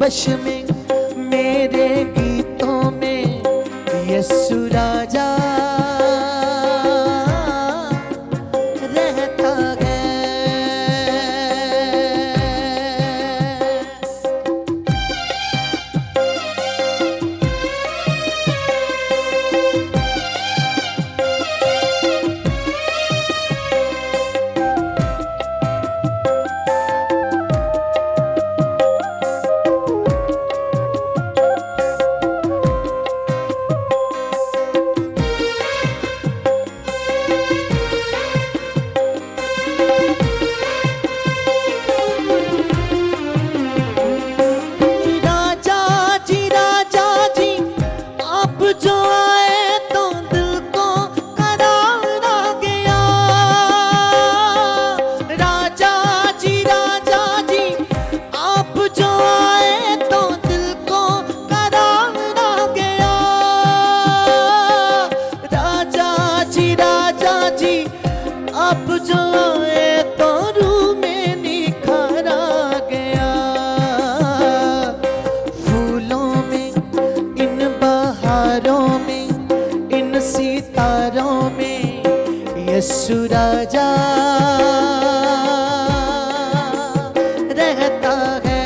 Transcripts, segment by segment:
जुम्बश में, मेरे गीतों में यीशु राजा रहता है। आप जो आए तो रूह में निखार आ गया। फूलों में, इन बहारों में, इन सितारों में यीशु राजा रहता है।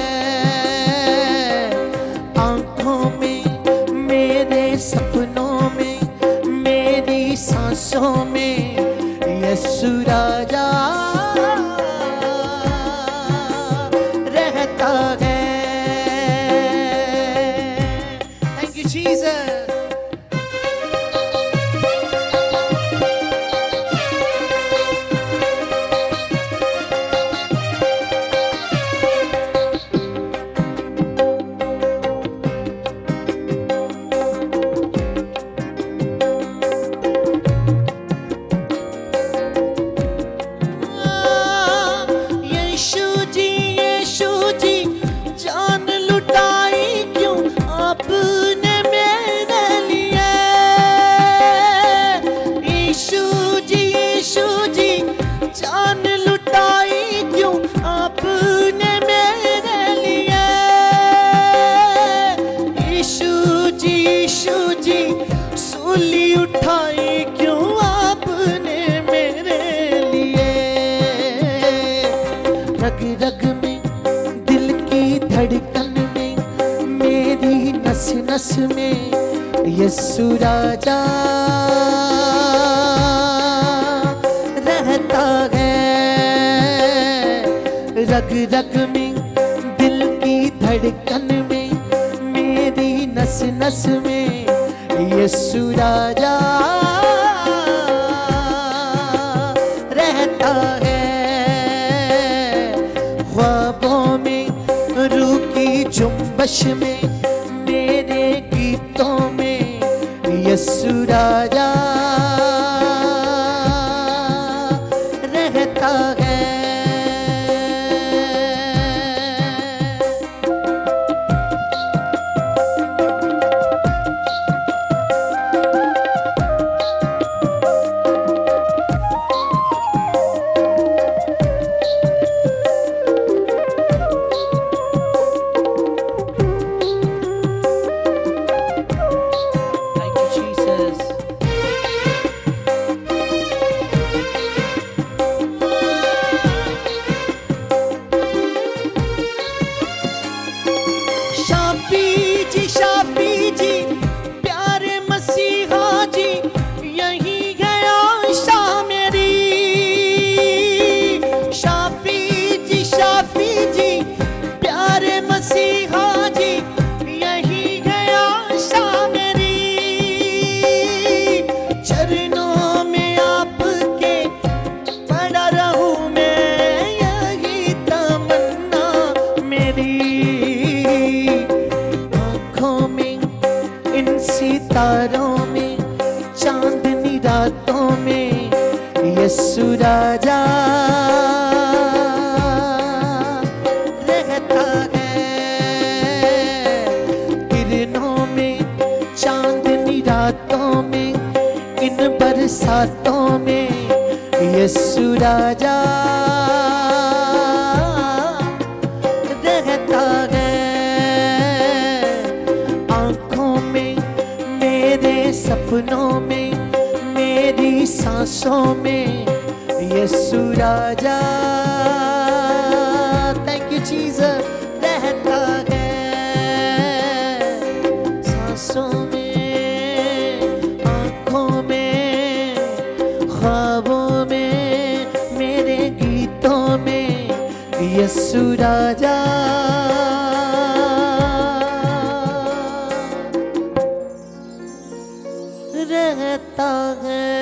आंखों में, मेरे सपनों में, मेरी सांसों में यीशु राजा रहता है। Thank you Jesus. सूली उठाई क्यों आपने मेरे लिए। रग रग में, दिल की धड़कन में, मेरी नस नस में यीशु राजा रहता है। रग रग में, दिल की धड़कन में, मेरी नस नस में यीशु राजा रहता है। ख्वाबों में, रूह की जुम्बश में, मेरे गीतों में यीशु राजा रहता है। सितारों में, चांदनी रातों में यीशु राजा रहता है। किरणों में, चांदनी रातों में, इन बरसातों में यीशु राजा रहता है। सांसों में यीशु राजा, थैंक यू जीसस, रहता है सांसों में, आंखों में, ख्वाबों में, मेरे गीतों में यीशु राजा। रहता है